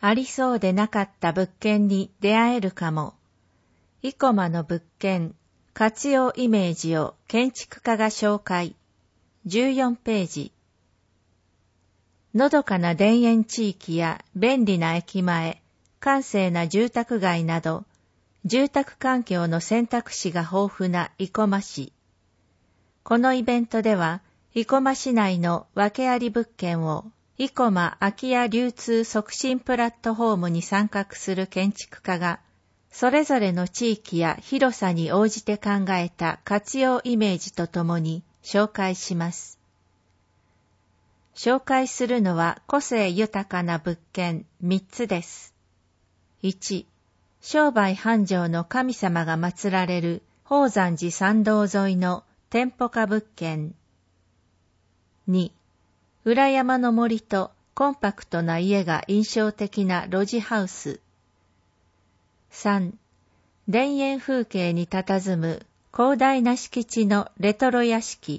ありそうでなかった物件に出会えるかも。生駒の物件、活用イメージを建築家が紹介。14ページ。のどかな田園地域や便利な駅前、閑静な住宅街など、住宅環境の選択肢が豊富な生駒市。このイベントでは、生駒市内の訳あり物件を、生駒空き家流通促進プラットフォームに参画する建築家が、それぞれの地域や広さに応じて考えた活用イメージとともに紹介します。紹介するのは個性豊かな物件3つです。1、商売繁盛の神様が祀られる宝山寺参道沿いの店舗化物件。2、裏山の森とコンパクトな家が印象的なロジハウス。3、田園風景に佇む広大な敷地のレトロ屋敷。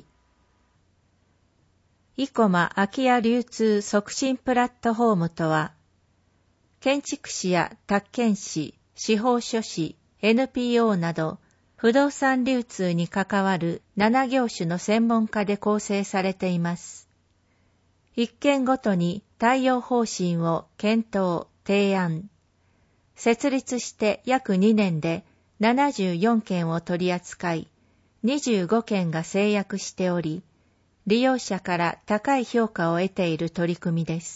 生駒空き家流通促進プラットフォームとは、建築士や宅建士、司法書士、NPO など、不動産流通に関わる7業種の専門家で構成されています。一件ごとに対応方針を検討、提案。設立して約2年で74件を取り扱い、25件が成約しており、利用者から高い評価を得ている取り組みです。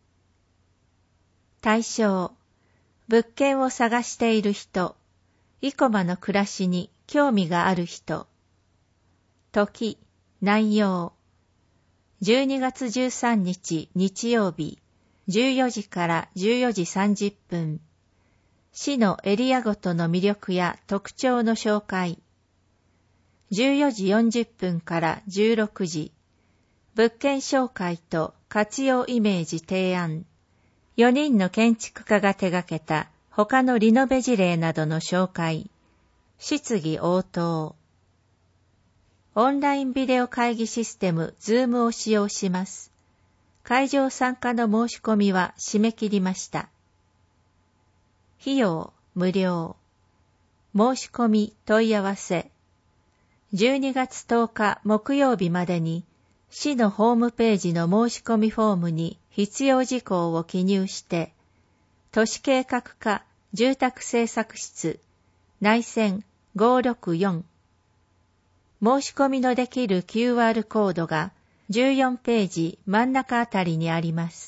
対象、物件を探している人、生駒の暮らしに興味がある人。時、内容。12月13日日曜日、14時から14時30分。市のエリアごとの魅力や特徴の紹介。14時40分から16時。物件紹介と活用イメージ提案。4人の建築家が手掛けた他のリノベ事例などの紹介。質疑応答。オンラインビデオ会議システム Zoom を使用します。会場参加の申し込みは締め切りました。費用無料。申し込み問い合わせ。12月10日木曜日までに市のホームページの申し込みフォームに必要事項を記入して、都市計画課住宅政策室内線564申し込みのできる QR コードが14ページ真ん中あたりにあります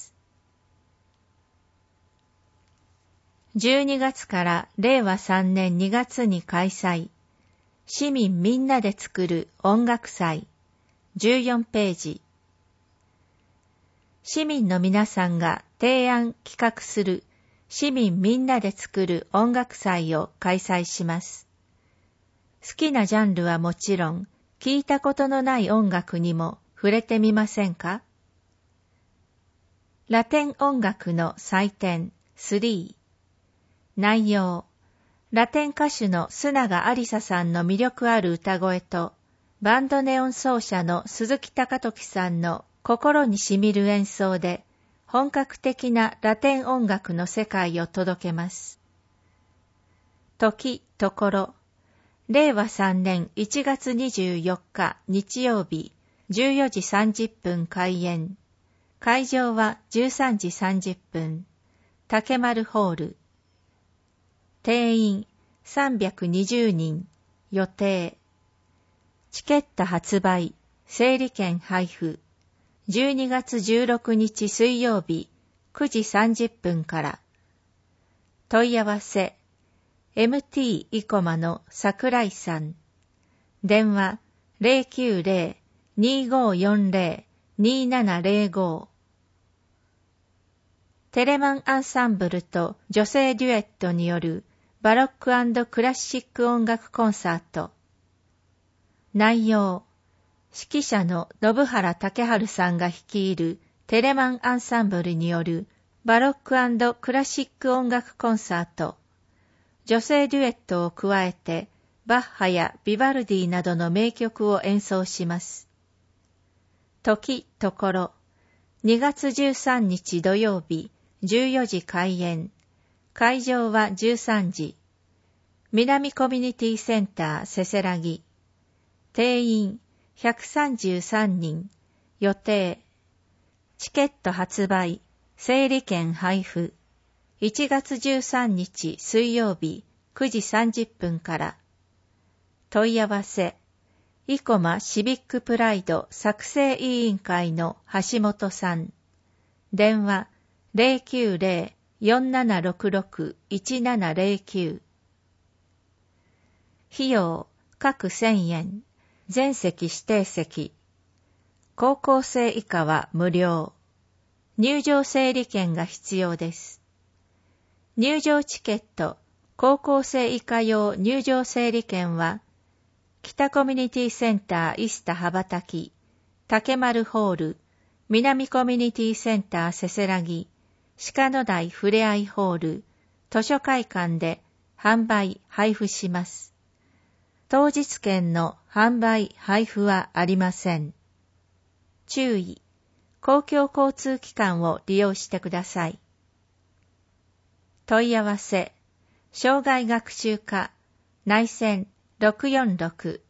。12月から令和3年2月に開催。市民みんなで作る音楽祭。14ページ。市民の皆さんが提案企画する市民みんなで作る音楽祭を開催します。好きなジャンルはもちろん、聞いたことのない音楽にも触れてみませんか？ラテン音楽の祭典3。内容。ラテン歌手の須永有沙さんの魅力ある歌声と、バンドネオン奏者の鈴木貴時さんの心にしみる演奏で、本格的なラテン音楽の世界を届けます。時、ところ。令和3年1月24日日曜日14時30分開演。会場は13時30分。竹丸ホール。定員320人。予定。チケット発売。整理券配布。12月16日水曜日9時30分から。問い合わせ。MT 生駒の桜井さん。電話090-2540-2705。テレマンアンサンブルと女性デュエットによるバロック&クラシック音楽コンサート。内容。指揮者の信原武春さんが率いるテレマンアンサンブルによるバロック&クラシック音楽コンサート。女性デュエットを加えて、バッハやビバルディなどの名曲を演奏します。時、ところ。2月13日土曜日、 14時開演。会場は13時。南コミュニティセンターせせらぎ。定員133人。予定。チケット発売。整理券配布。1月13日水曜日9時30分から。問い合わせ。生駒シビックプライド作成委員会の橋本さん。電話090-4766-1709。費用各1000円。全席指定席。高校生以下は無料。入場整理券が必要です。入場チケット、高校生以下用入場整理券は、北コミュニティセンターイスタ羽ばたき、竹丸ホール、南コミュニティセンターせせらぎ、鹿野台ふれあいホール、図書会館で販売・配布します。当日券の販売・配布はありません。注意。公共交通機関を利用してください。問い合わせ。生涯学習課内線646